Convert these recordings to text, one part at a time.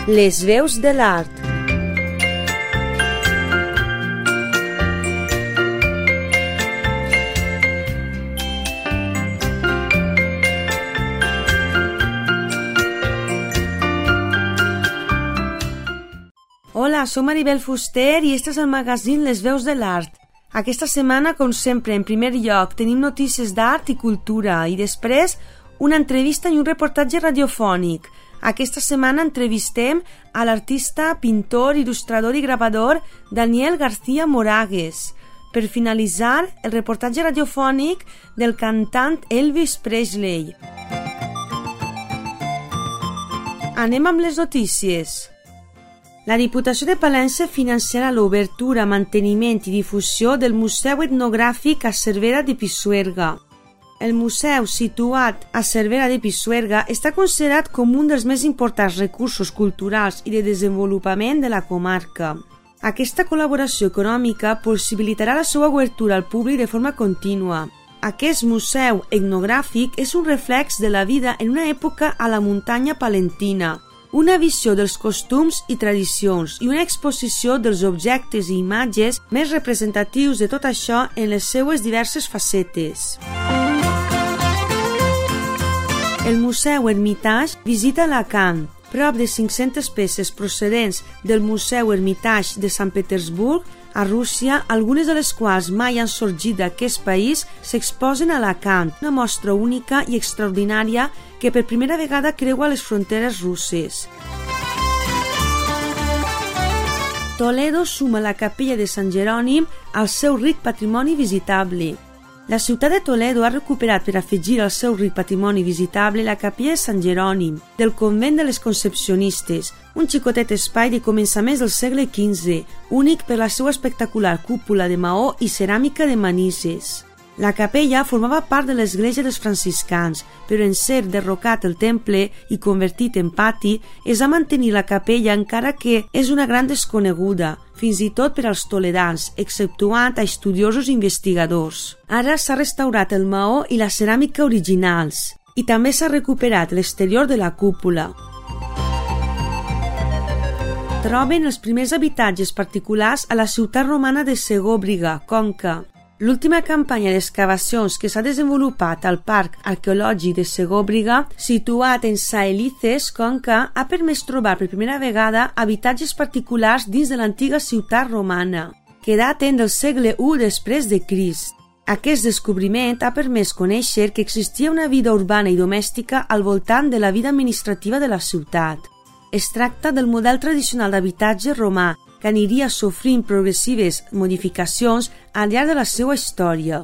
Les veus de l'art. Hola, som Maribel Fuster i este és el magazín Les veus de l'art. Aquesta setmana, com sempre, en primer lloc, tenim notícies d'art i cultura i després una entrevista i un reportatge radiofònic. Aquesta setmana entrevistem a l'artista, pintor, il·lustrador i gravador Daniel García Moragues. Per finalitzar, el reportatge radiofònic del cantant Elvis Presley. Anem amb les notícies. La Diputació de Palència financiarà l'obertura, manteniment i difusió del Museu Etnogràfic a Cervera de Pisuerga. El museu, situat a Cervera de Pisuerga, està considerat com un dels més importants recursos culturals i de desenvolupament de la comarca. Aquesta col·laboració econòmica possibilitarà la seva obertura al públic de forma contínua. Aquest museu etnogràfic és un reflex de la vida en una època a la muntanya palentina, una visió dels costums i tradicions i una exposició dels objectes i imatges més representatius de tot això en les seues diverses facetes. El Museu Hermitage visita Alacant, prop de 500 peces procedents del Museu Hermitage de Sant Petersburg, a Rússia, algunes de les quals mai han sorgit d'aquest país, s'exposen a Alacant, una mostra única i extraordinària que per primera vegada creua les fronteres russes. Toledo suma la capella de Sant Jerònim al seu ric patrimoni visitable. La ciutat de Toledo ha recuperat per afegir al seu ric patrimoni visitable la capella de Sant Jerònim, del convent de les Concepcionistes, un xicotet espai de començaments del segle XV, únic per la seva espectacular cúpula de maó i ceràmica de Manises. La capella formava part de l'església dels franciscans, però en ser derrocat el temple i convertit en pati, es va mantenir la capella encara que és una gran desconeguda, fins i tot per als toledans, exceptuant a estudiosos i investigadors. Ara s'ha restaurat el maó i la ceràmica originals, i també s'ha recuperat l'exterior de la cúpula. Troben els primers habitatges particulars a la ciutat romana de Segòbriga, Conca. L'última campanya d'excavacions que s'ha desenvolupat al Parc Arqueològic de Segòbriga, situat en Saelices, Conca, ha permès trobar per primera vegada habitatges particulars dins de l'antiga ciutat romana, que daten del segle I després de Crist. Aquest descobriment ha permès conèixer que existia una vida urbana i domèstica al voltant de la vida administrativa de la ciutat. Es tracta del model tradicional d'habitatge romà, que aniria sofrint progressives modificacions al llarg de la seva història.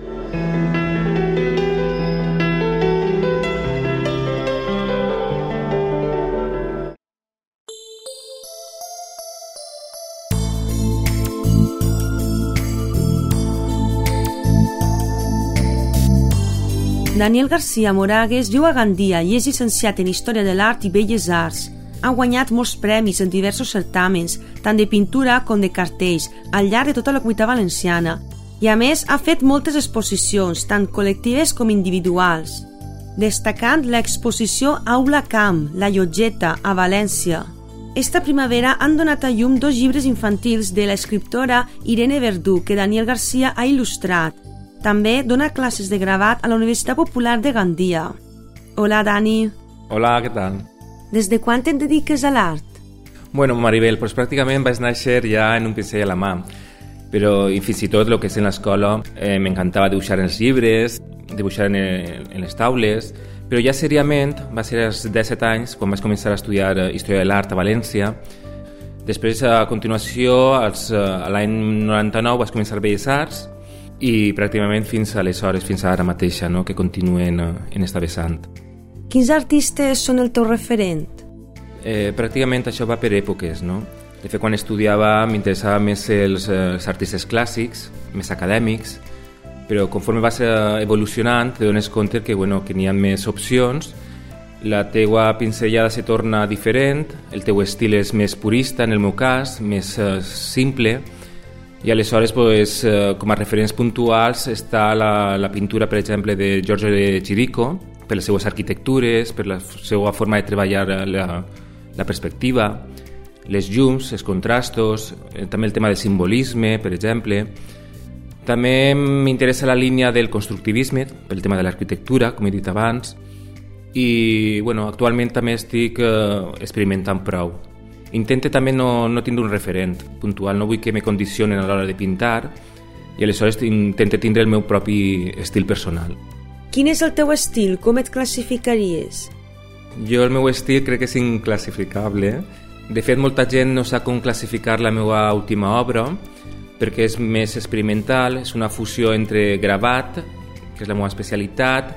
Daniel García Moragues viu a Gandia i és llicenciat en Història de l'Art i Belles Arts. Ha guanyat molts premis en diversos certàmens, tant de pintura com de cartells, al llarg de tota la Comunitat Valenciana. I a més ha fet moltes exposicions, tant col·lectives com individuals, destacant l'exposició Aula Camp, La Llotgeta, a València. Esta primavera han donat a llum 2 llibres infantils de l'escriptora Irene Verdú, que Daniel García ha il·lustrat. També dona classes de gravat a la Universitat Popular de Gandia. Hola, Dani. Hola, què tal? Des de quan te'n dediques a l'art? Bueno, Maribel, pues pràcticament vaig néixer ja en un pincell a la mà, però i fins i tot el que és en l'escola m'encantava dibuixar en els llibres, dibuixar en les taules, però ja seriament va ser als 17 anys quan vaig començar a estudiar Història de l'Art a València. Després, a continuació, l'any 99 vaig començar Belles Arts i pràcticament fins aleshores, fins ara mateixa, no? Que continuen en esta vessant. Quins artistes són el teu referent? Pràcticament això va per èpoques, no? De fet, quan estudiava m'interessava més els artistes clàssics, més acadèmics, però conforme vas evolucionant te dones compte que n'hi ha més opcions, la teua pinzellada se torna diferent, el teu estil és més purista, en el meu cas, més simple, i aleshores com a referents puntuals està la pintura, per exemple, de Giorgio de Chirico, per les seues arquitectures, per la seva forma de treballar la perspectiva, les llums, els contrastos, també el tema del simbolisme, per exemple. També m'interessa la línia del constructivisme, pel tema de l'arquitectura, com he dit abans, i actualment també estic experimentant prou. Intento també no tindre un referent puntual, no vull que me condicionen a l'hora de pintar, i aleshores intento tindre el meu propi estil personal. Quin és el teu estil? Com et classificaries? Jo el meu estil crec que és inclassificable. De fet, molta gent no sap com classificar la meva última obra, perquè és més experimental, és una fusió entre gravat, que és la meva especialitat,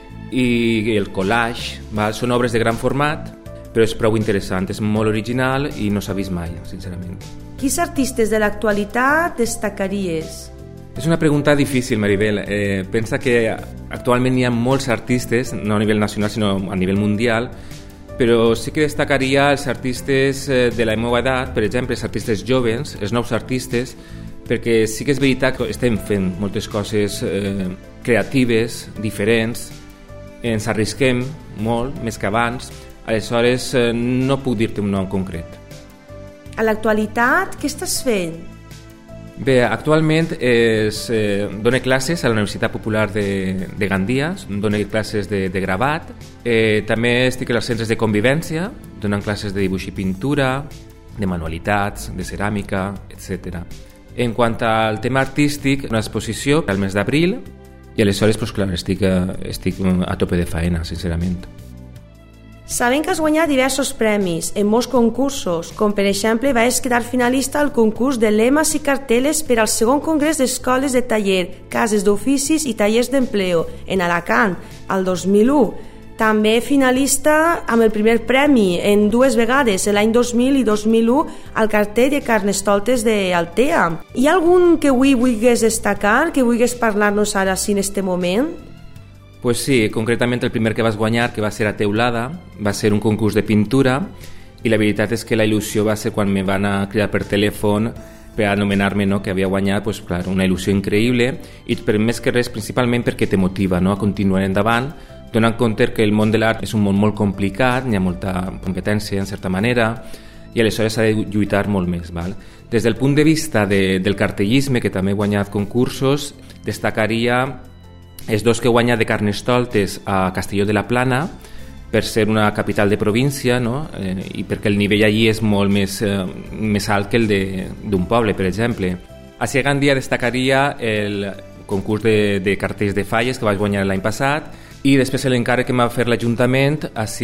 i el collage. Són obres de gran format, però és prou interessant, és molt original i no s'ha vist mai, sincerament. Quins artistes de l'actualitat destacaries? És una pregunta difícil, Maribel. Pensa que actualment hi ha molts artistes, no a nivell nacional sinó a nivell mundial, però sí que destacaria els artistes de la meva edat, per exemple, els artistes joves, els nous artistes, perquè sí que és veritat que estem fent moltes coses creatives, diferents, ens arrisquem molt, més que abans, aleshores no puc dir-te un nom concret. A l'actualitat, què estàs fent? Bé, actualment dono classes a la Universitat Popular de Gandia, dono classes de gravat, també estic als centres de convivència, donant classes de dibuix i pintura, de manualitats, de ceràmica, etc. En quant al tema artístic, una exposició al mes d'abril, i aleshores, clar, estic a tope de faena, sincerament. Sabem que has guanyat diversos premis en molts concursos, com per exemple vas quedar finalista al concurs de lemes i carteles per al segon congrés d'escoles de taller, cases d'oficis i tallers d'empleo en Alacant, al 2001. També finalista amb el primer premi en dues vegades, l'any 2000 i 2001, al cartell de Carnestoltes d'Altea. Hi ha algun que avui vulguis destacar, que vulguis parlar-nos ara en este moment? Pues sí, concretament el primer que vas guanyar, que va ser a Teulada, va ser un concurs de pintura, i la veritat és que la il·lusió va ser quan me van a cridar per telèfon per anomenar-me, no, que havia guanyat, pues, clar, una il·lusió increïble, i per més que res, principalment perquè te motiva, no, a continuar endavant, donant compte que el món de l'art és un món molt complicat, hi ha molta competència en certa manera, i aleshores s'ha de lluitar molt més. Val? Des del punt de vista del cartellisme, que també he guanyat concursos, destacaria els dos que he guanyat de Carnestoltes a Castelló de la Plana, per ser una capital de província, no? I perquè el nivell allí és molt més alt que el d'un poble, per exemple. A Gandia destacaria el concurs de cartells de falles que vaig guanyar l'any passat, i després l'encàrrec que m'ha fet l'Ajuntament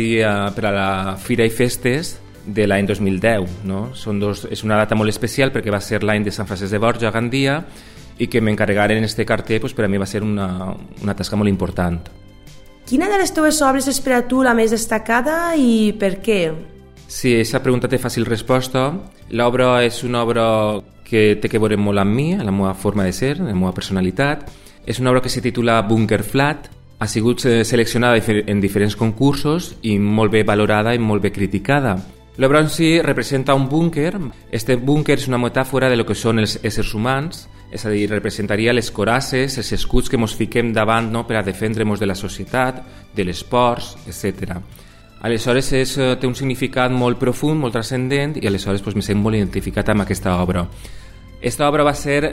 per a la Fira i Festes de l'any 2010. No? És una data molt especial perquè va ser l'any de Sant Francesc de Borja a Gandia, i que m'encarregaren este cartell, pues, per a mi va ser una tasca molt important. Quina de les teves obres és per a tu la més destacada i per què? Sí, aquesta pregunta té fàcil resposta. L'obra és una obra que té que veure molt amb mi, la meva forma de ser, la meva personalitat. És una obra que se titula Bunker Flat, ha sigut seleccionada en diferents concursos i molt bé valorada i molt bé criticada. L'obra en si representa un búnquer. Este búnquer és una metàfora de lo que són els éssers humans, és a dir, representaria les coraces, els escuts que ens fiquem davant, no, per a defendre-nos de la societat, de l'esport, etc. Aleshores té un significat molt profund, molt transcendent, i aleshores me sent molt identificat amb aquesta obra. Aquesta obra va ser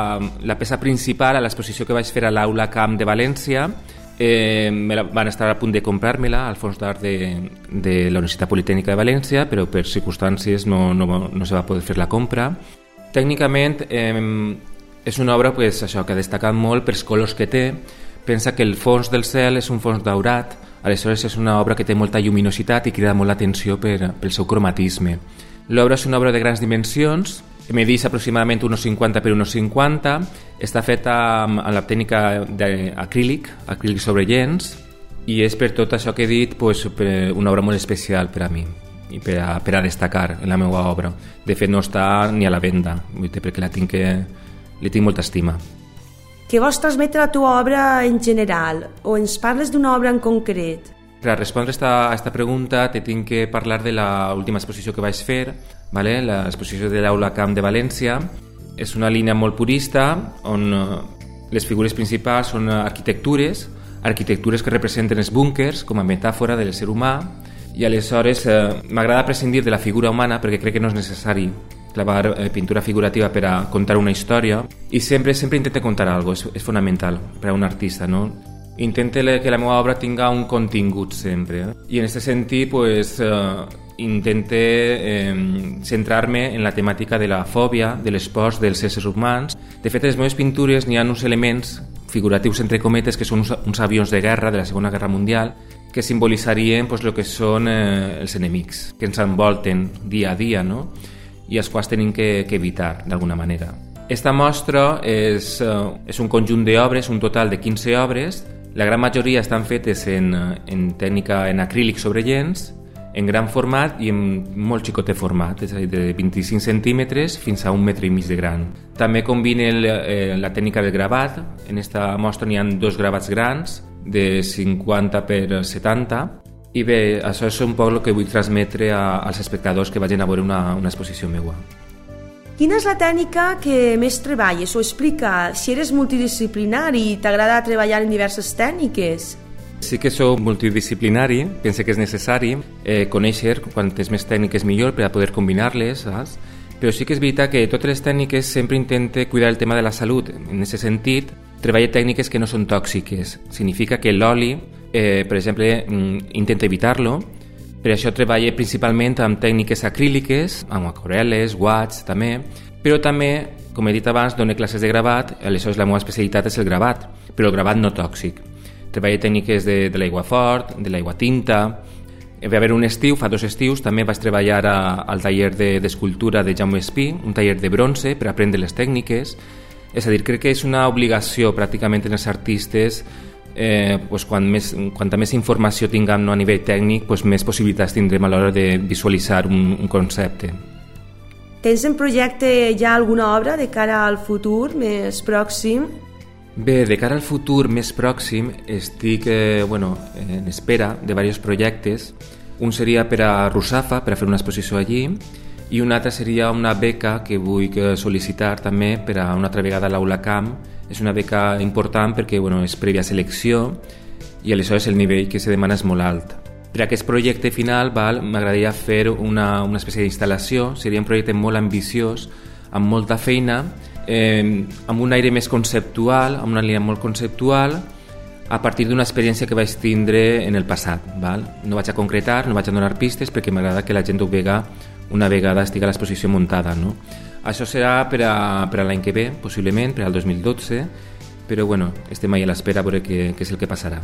la peça principal a l'exposició que vaig fer a l'Aula Camp de València. Van estar a punt de comprar-me-la al Fons d'Art de la Universitat Politècnica de València, però per circumstàncies no se va poder fer la compra. Tècnicament és una obra que ha destacat molt pels colors que té. Pensa que el fons del cel és un fons daurat, aleshores és una obra que té molta lluminositat i crida molt l'atenció pel seu cromatisme. L'obra és una obra de grans dimensions, medeix aproximadament 1,50 per 1,50, està feta amb la tècnica d'acrílic sobre llenç, i és per tot això que he dit una obra molt especial per a mi i per a destacar en la meva obra. De fet, no està ni a la venda, perquè li tinc molta estima. Què vols transmetre a la teva obra en general, o ens parles d'una obra en concret? Per a respondre a aquesta pregunta te tinc que parlar de l'última exposició que vaig fer, l'exposició de l'Aula Camp de València. És una línia molt purista on les figures principals són arquitectures que representen els búnquers com a metàfora del ser humà, I aleshores m'agrada prescindir de la figura humana perquè crec que no és necessari clavar pintura figurativa per a contar una història, i sempre intento contar alguna cosa, és fonamental per a un artista, no? Intento que la meva obra tinga un contingut sempre, i en aquest sentit pues, intento centrar-me en la temàtica de la fòbia, de les pors dels éssers humans. De fet, a les meves pintures n'hi ha uns elements figuratius entre cometes que són uns avions de guerra de la Segona Guerra Mundial que simbolitzarien pues, el que són els enemics que ens envolten dia a dia, no? I els quals tenim que evitar d'alguna manera. Esta mostra és un conjunt d'obres, un total de 15 obres. La gran majoria estan fetes en tècnica en acrílic sobre llenç, en gran format i en molt xicotet format, és a dir, de 25 centímetres fins a 1,5 metres de gran. També combina la tècnica del gravat. En esta mostra n'hi ha 2 gravats grans, de 50 per 70, i bé, això és un poc el que vull transmetre als espectadors que vagin a veure una exposició meua. Quina és la tècnica que més treballes? O explica, si eres multidisciplinari i t'agrada treballar en diverses tècniques? Sí que soc multidisciplinari, pense que és necessari conèixer quantes més tècniques millor per a poder combinar-les, saps? Però sí que és veritat que totes les tècniques sempre intente cuidar el tema de la salut. En aquest sentit, treballo tècniques que no són tòxiques. Significa que l'oli, per exemple, intenta evitar-lo. Per això treballo principalment amb tècniques acríliques, amb aquarel·les, guaix, també. Però també, com he dit abans, dono classes de gravat, aleshores la meva especialitat és el gravat, però el gravat no tòxic. Treballo tècniques de l'aigua fort, de l'aigua tinta. Va haver un estiu, fa 2 estius, també vaig treballar al taller d'escultura de Jaume Espí, un taller de bronze per aprendre les tècniques. És a dir, crec que és una obligació pràcticament en els artistes, pues, quanta més informació tinguem a nivell tècnic, pues, més possibilitats tindrem a l'hora de visualitzar un concepte. Tens en projecte ja alguna obra de cara al futur més pròxim? Bé, de cara al futur més pròxim estic en espera de diversos projectes. Un seria per a Russafa, per a fer una exposició allí, i un altre seria una beca que vull sol·licitar també per a una altra vegada a l'Aula Camp. És una beca important perquè és prèvia selecció i aleshores el nivell que se demana és molt alt. Per a aquest projecte final m'agradaria fer una espècie d'instal·lació. Seria un projecte molt ambiciós, amb molta feina, amb un aire més conceptual, amb una línia molt conceptual, a partir d'una experiència que vaig tindre en el passat. No vaig a concretar, no vaig a donar pistes perquè m'agrada que la gent ho vega una vegada estigui a l'exposició muntada, no? Això serà per a l'any que ve, possiblement, per al 2012, però estem ahí a l'espera a veure què és el que passarà.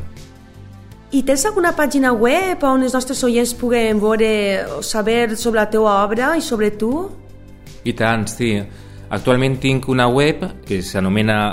I tens alguna pàgina web on els nostres oients puguen veure o saber sobre la teva obra i sobre tu? I tant, sí. Actualment tinc una web que s'anomena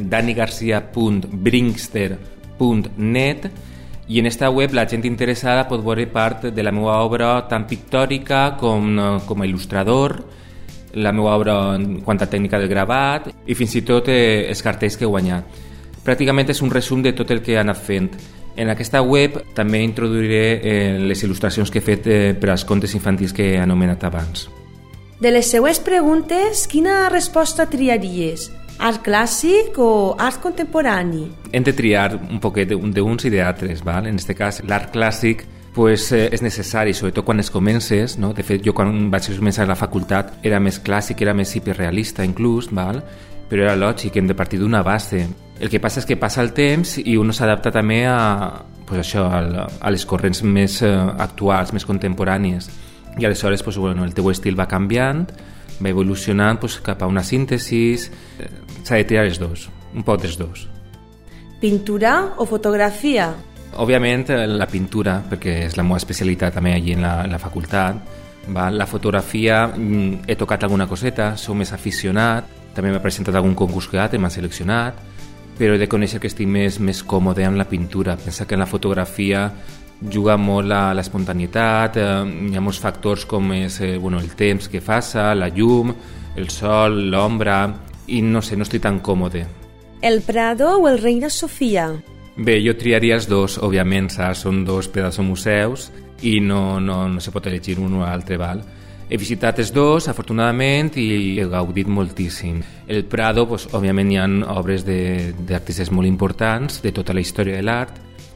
danigarcia.brinkster.net, i en esta web la gent interessada pot veure part de la meva obra tant pictòrica com a il·lustrador, la meva obra en quant a tècnica del gravat i fins i tot els cartells que he guanyat. Pràcticament és un resum de tot el que he anat fent. En aquesta web també introduiré les il·lustracions que he fet per als contes infantils que he anomenat abans. De les seues preguntes, quina resposta triaries? Art clàssic o art contemporani? Hem de triar un poquet d'uns i d'altres. En aquest cas, l'art clàssic és necessari, sobretot quan es comences, no? De fet, jo quan vaig començar a la facultat era més clàssic, era més hiperrealista inclús, però era lògic, hem de partir d'una base. El que passa és que passa el temps i un s'adapta també a les corrents més actuals, més contemporànies. I aleshores el teu estil va canviant, va evolucionant cap a una síntesi. S'ha de triar els dos, un poc dels dos. Pintura o fotografia? Òbviament la pintura, perquè és la meva especialitat també allí en la facultat. La fotografia he tocat alguna coseta, soc més aficionat, també m'he presentat algun concurs que m'han seleccionat, però he de conèixer que estic més còmode amb la pintura. Pensa que en la fotografia juga molt l'espontanietat, hi ha molts factors com és el temps que faça, la llum, el sol, l'ombra, i no estic tan còmode. El Prado o el Reina Sofia? Bé, jo triaria els dos, òbviament, són dos pedaços museus i no se pot elegir un o l'altre, He visitat els dos, afortunadament, i he gaudit moltíssim. El Prado, òbviament, hi ha obres d'artistes molt importants de tota la història de l'art,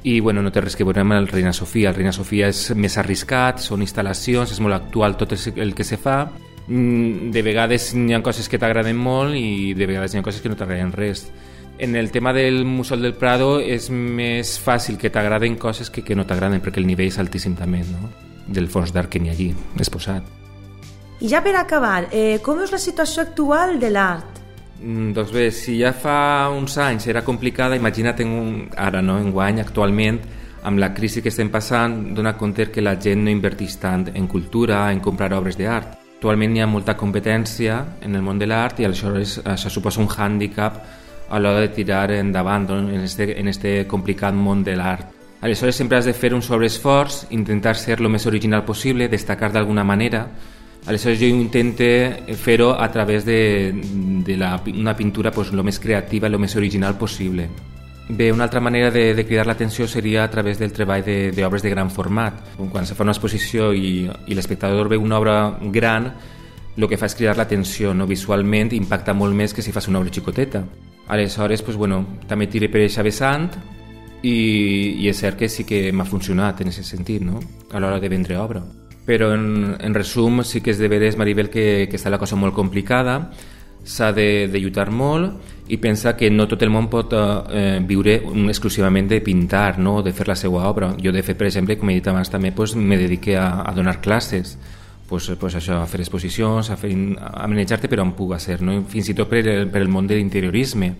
I bueno, no té res que veure amb el Reina Sofia. El Reina Sofia és més arriscat, són instal·lacions, és molt actual tot el que se fa. De vegades hi ha coses que t'agraden molt i de vegades hi ha coses que no t'agraden res. En el tema del Museu del Prado és més fàcil que t'agraden coses que no t'agraden, perquè el nivell és altíssim també, no? Del fons d'art que n'hi ha allí exposat. I ja per acabar, com és la situació actual de l'art? Doncs bé, si ja fa uns anys era complicada, imagina't ara, no? Enguany, actualment, amb la crisi que estem passant, dona compte que la gent no inverteix tant en cultura, en comprar obres d'art. Actualment hi ha molta competència en el món de l'art i aleshores això suposa un hàndicap a l'hora de tirar endavant, no? en este complicat món de l'art. Aleshores sempre has de fer un sobreesforç, intentar ser el més original possible, destacar d'alguna manera. Aleshores jo intento fer-ho a través d'una pintura el més creativa, el més original possible. Bé, una altra manera de cridar l'atenció seria a través del treball d'obres de gran format. Quan se fa una exposició i l'espectador veu una obra gran, el que fa és cridar l'atenció, no? Visualment impacta molt més que si fas una obra xicoteta. Aleshores, també tire per eixa vessant i és cert que sí que m'ha funcionat en aquest sentit, no? A l'hora de vendre obra. Però en resum sí que és de veres, Maribel, que està la cosa molt complicada, s'ha de lluitar molt i pensa que no tot el món pot viure exclusivament de pintar, no? De fer la seva obra. Jo de fet, per exemple, com he dit abans també, me dediqué a donar classes, això, a fer exposicions, a manejar-te per on puga ser, no? Fins i tot per el món de l'interiorisme.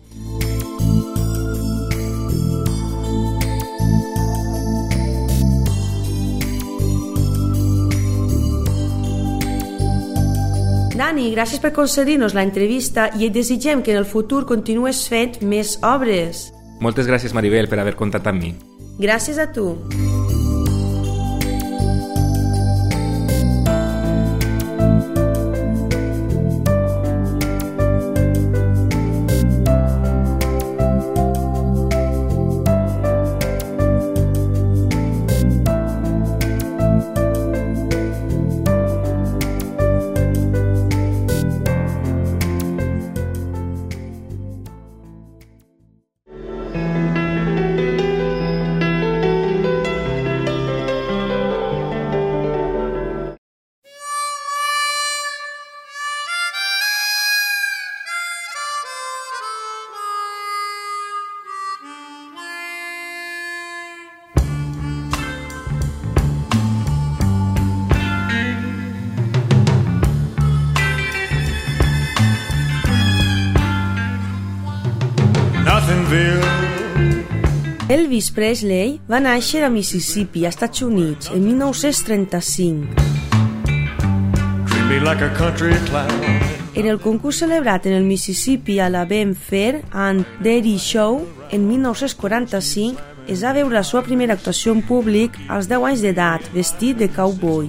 Dani, gràcies per concedir-nos la entrevista i et desitgem que en el futur continues fent més obres. Moltes gràcies, Maribel, per haver comptat amb mi. Gràcies a tu. Elvis Presley va néixer a Mississippi, als Estats Units, en 1935. En el concurs celebrat en el Mississippi Alabama Fair and Dairy Show, en 1945, es va veure la seva primera actuació en públic als 10 anys d'edat, vestit de cowboy.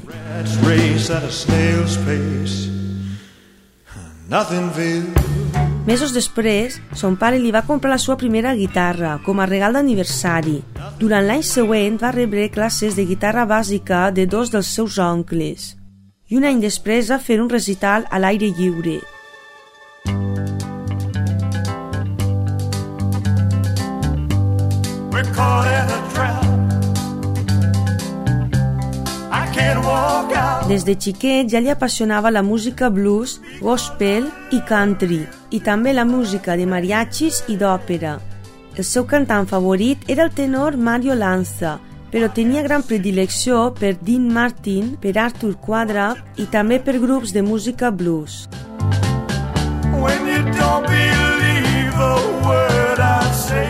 Mesos després, son pare li va comprar la seva primera guitarra com a regal d'aniversari. Durant l'any següent va rebre classes de guitarra bàsica de dos dels seus oncles. I un any després va fer un recital a l'aire lliure. Des de xiquet ja li apassionava la música blues, gospel i country, i també la música de mariachis i d'òpera. El seu cantant favorit era el tenor Mario Lanza, però tenia gran predilecció per Dean Martin, per Arthur Quadra i també per grups de música blues. When you don't believe a word I say,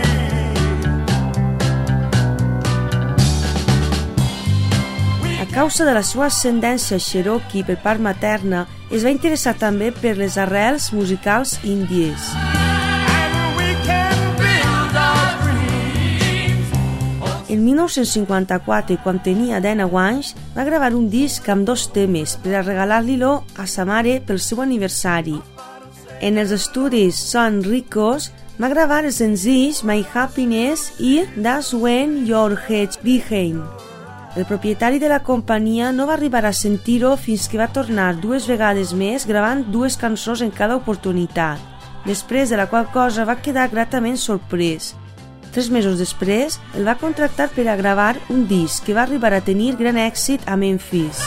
a causa de la seva ascendència Cherokee per part materna, es va interessar també per les arrels musicals índies. En 1954, quan tenia 19 anys, va gravar un disc amb 2 temes per a regalar-li-lo a sa mare pel seu aniversari. En els estudis Sun Ricos va gravar els senzills My Happiness i That's When Your Head's Behind. El propietari de la companyia no va arribar a sentir-ho fins que va tornar 2 vegades més gravant 2 cançons en cada oportunitat, després de la qual cosa va quedar gratament sorprès. 3 mesos després, el va contractar per a gravar un disc que va arribar a tenir gran èxit a Memphis.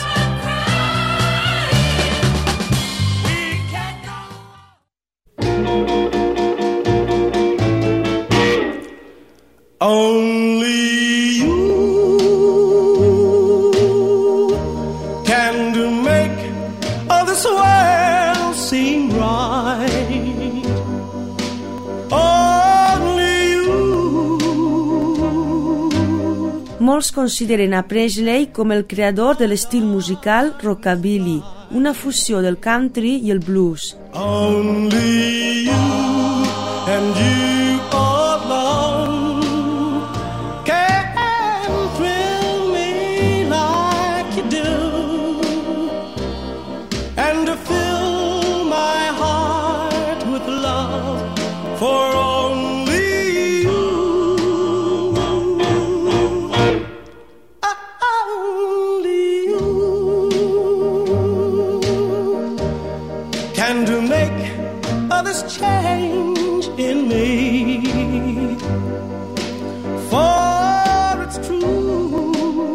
Only you can make all this world seem right. Only you. Molts consideren a Presley com el creador de l'estil musical rockabilly, una fusió del country i el blues. Only you and you alone can thrill me like you do, and to fill my heart with love for only you. Only you can to make this change in me, for it's true,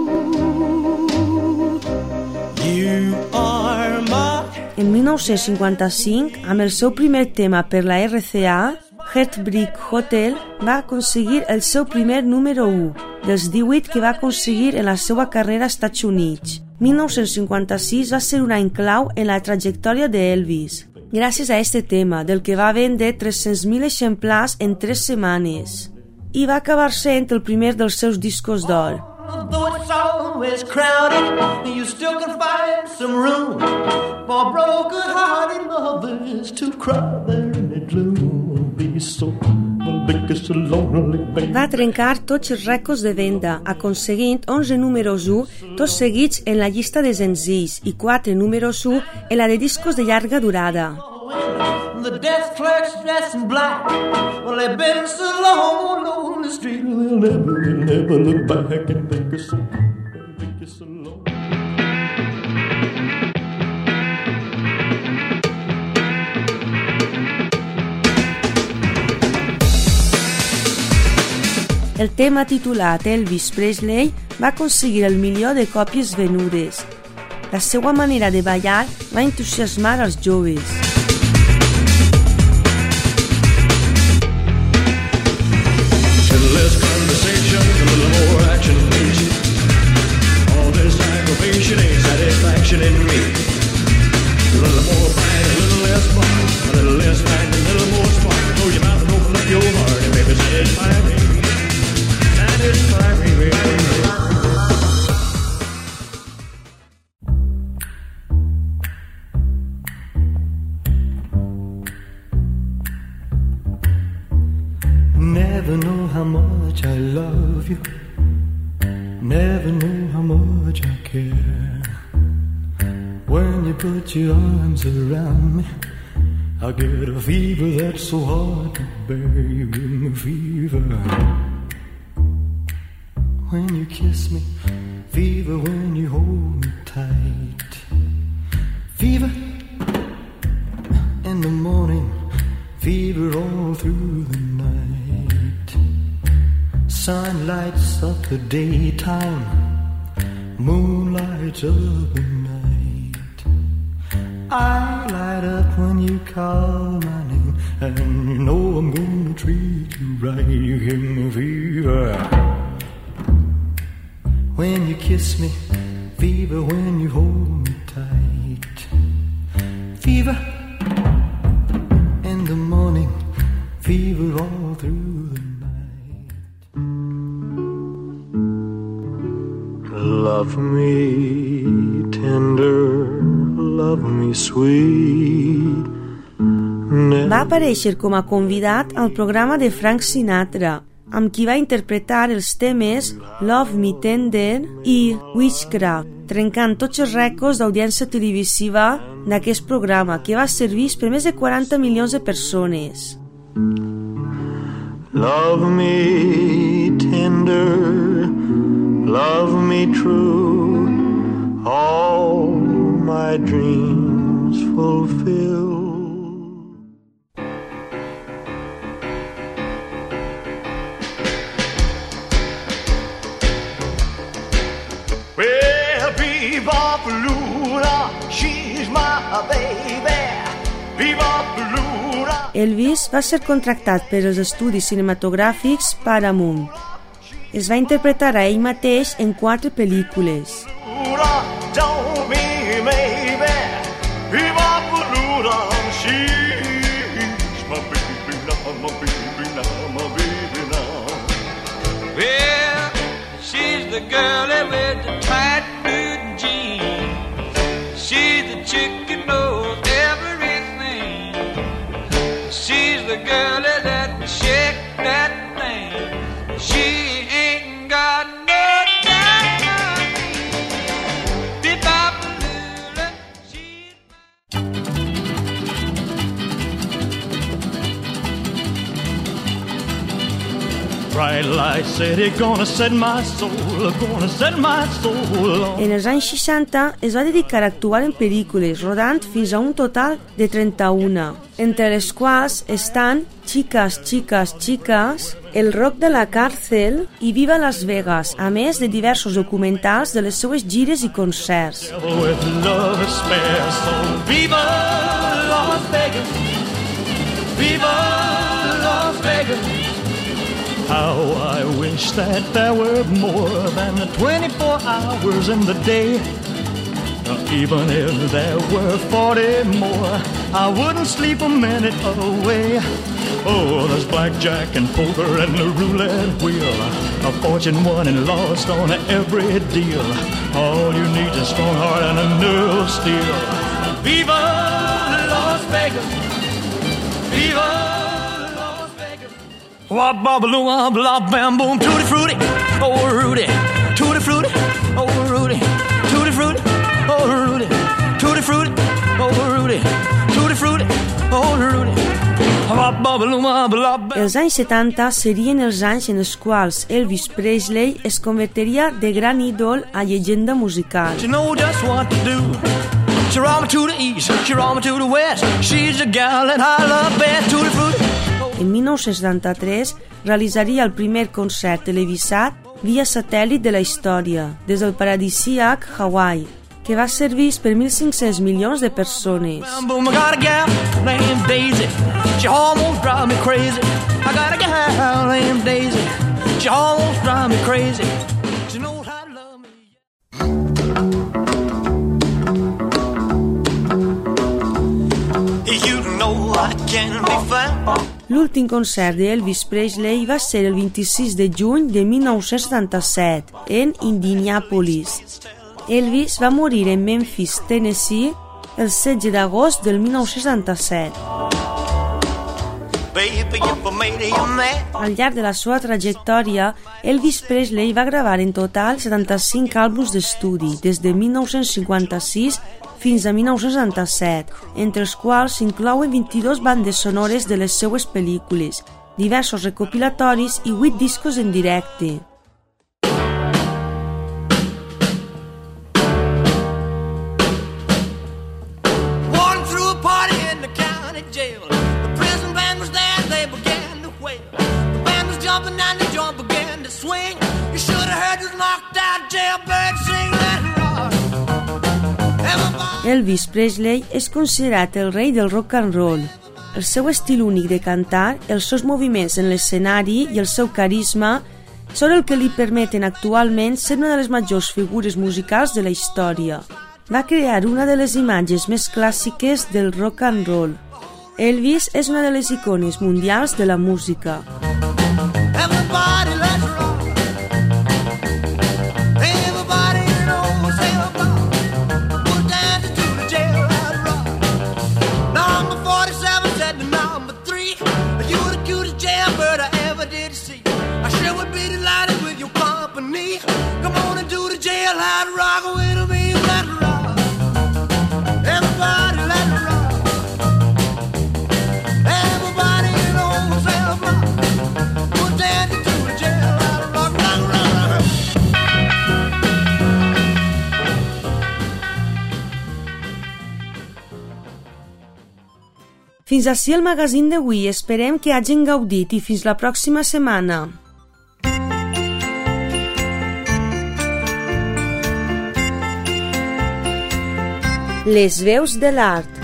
you are my... En 1955, amb el seu primer tema per la RCA, Heartbreak Hotel, va aconseguir el seu primer número 1, dels 18 que va aconseguir en la seva carrera als Estats Units. 1956 va ser un any clau en la trajectòria d'Elvis, gràcies a este tema, del que va vendre 300.000 exemplars en 3 setmanes, i va acabar sent el primer dels seus discos d'or. Though it's always crowded, you still can find some room for broken-hearted lovers to cry there in the gloom. Be so lonely. Va trencar tots els rècords de venda, aconseguint 11 números 1, tots seguits en la llista de senzills, i 4 números 1 en la de discos de llarga durada. The desk clerks dressed in black. Well, they've been so long on the street, they'll never look back and think it's so long. El tema titulat Elvis Presley va aconseguir el milió de còpies venudes. La seva manera de ballar va entusiasmar als joves. Less conversation, a little more action, please. All this aggravation ain't satisfaction in me. A little more fight, a little less fun, a little less fight, a little more spark. Close your mouth and open up your heart, and baby, satisfy me. Satisfy me, baby. Never know how much I love you. Never know how much I care. When you put your arms around me, I get a fever that's so hard to bear. You give me fever when you kiss me, fever when you hold me tight, fever in the morning, fever all through the night. Sun lights up the daytime, moon lights up the night. I light up when you call my name, and you know I'm gonna treat you right. You give me fever when you kiss me, fever when you hold me tight, fever in the morning, fever all through the night. Love me tender, love me sweet. Va aparèixer com a convidat al programa de Frank Sinatra, amb qui va interpretar els temes Love Me Tender i Witchcraft, trencant tots els rècords d'audiència televisiva d'aquest programa, que va ser vist per més de 40 milions de persones. Love me tender, love me true, all my dreams fulfill. Viva Luna, she's my baby. Viva Luna. Elvis va ser contractat per als estudis cinematogràfics Paramount. Es va interpretar a ell mateix en 4 pel·lícules. Don't be maybe. Viva Luna, she's my baby now, my baby now, my baby now. Well, she's the girlie with the tight blue jeans. She's the chick who knows everything. She's the girlie that can shake that thing. She ain't got no time for me. Be-bop-a-lula, she's Bright light city, gonna set my soul, gonna set my soul on. En els anys 60 es va dedicar a actuar en pel·lícules, rodant fins a un total de 31, entre les quals estan Chicas, Chicas, Chicas, El rock de la càrcel i Viva Las Vegas, a més de diversos documentals de les seues gires i concerts. With love to spare, so viva Las Vegas, viva Las Vegas. How I wish that there were more than 24 hours in the day. Even if there were 40 more, I wouldn't sleep a minute away. Oh, there's blackjack and poker and the roulette wheel, a fortune won and lost on every deal. All you need is a strong heart and a nerve of steel. Viva Las Vegas, viva Las Vegas. Wop bop-a-loo, wop bop bam boom, tutti frutti, oh Rudy, tutti frutti, oh Rudy, tutti frutti, oh Rudy, tutti frutti, oh Rudy, tutti frutti, oh Rudy. Els anys 70 serien els anys en els quals Elvis Presley es convertiria de gran ídol a llegenda musical. En 1973 realitzaria el primer concert televisat via satèl·lit de la història, des del paradisíac Hawaii, que va ser vist per 1.500 milions de persones. L'últim concert d'Elvis Presley va ser el 26 de juny de 1977 en Indianapolis. Elvis va morir en Memphis, Tennessee, el 16 d'agost del 1977. Al llarg de la seva trajectòria, Elvis Presley va gravar en total 75 àlbums d'estudi, des de 1956 fins a 1977, entre els quals s'inclouen 22 bandes sonores de les seues pel·lícules, diversos recopilatoris i 8 discos en directe. Elvis Presley és considerat el rei del rock and roll. El seu estil únic de cantar, els seus moviments en l'escenari i el seu carisma són el que li permeten actualment ser una de les majors figures musicals de la història. Va crear una de les imatges més clàssiques del rock and roll. Elvis és una de les icones mundials de la música. Fins ací el magazín d'avui. Esperem que hagin gaudit i fins la pròxima setmana. Les veus de l'art.